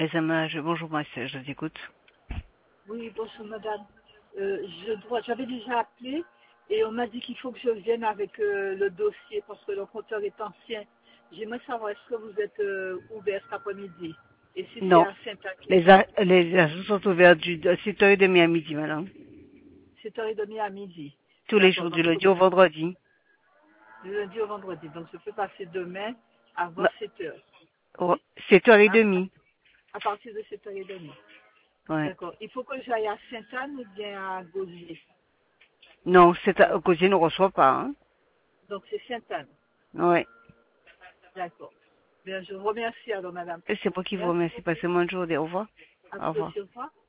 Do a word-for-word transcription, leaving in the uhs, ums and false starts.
S M H, bonjour, moi, c'est- je t'écoute. Oui, bonjour madame. Euh, je dois, j'avais déjà appelé et on m'a dit qu'il faut que je vienne avec euh, le dossier parce que le compteur est ancien. J'aimerais savoir est-ce que vous êtes euh, ouvert cet après-midi et si c'est Non, à Saint-Aquin. les, a- les assos sont ouverts du de sept heures trente à midi, madame. sept heures trente à midi. Tous les D'accord, jours, du donc je lundi peux au vendredi. du lundi au vendredi. Donc je peux passer demain avant Bah, sept heures. oh, Oui? sept heures À, trente. à partir de sept heures trente. Ouais. D'accord. Il faut que j'aille à Sainte-Anne ou bien à Gauzier. Non, c'est à, cause ne reçoit pas, hein. Donc c'est Sainte-Anne. Ouais. D'accord. Bien, je vous remercie alors madame. Et c'est moi qui vous Merci remercie. beaucoup. Passez une bonne journée. Au revoir. À Au vous revoir. aussi, au revoir.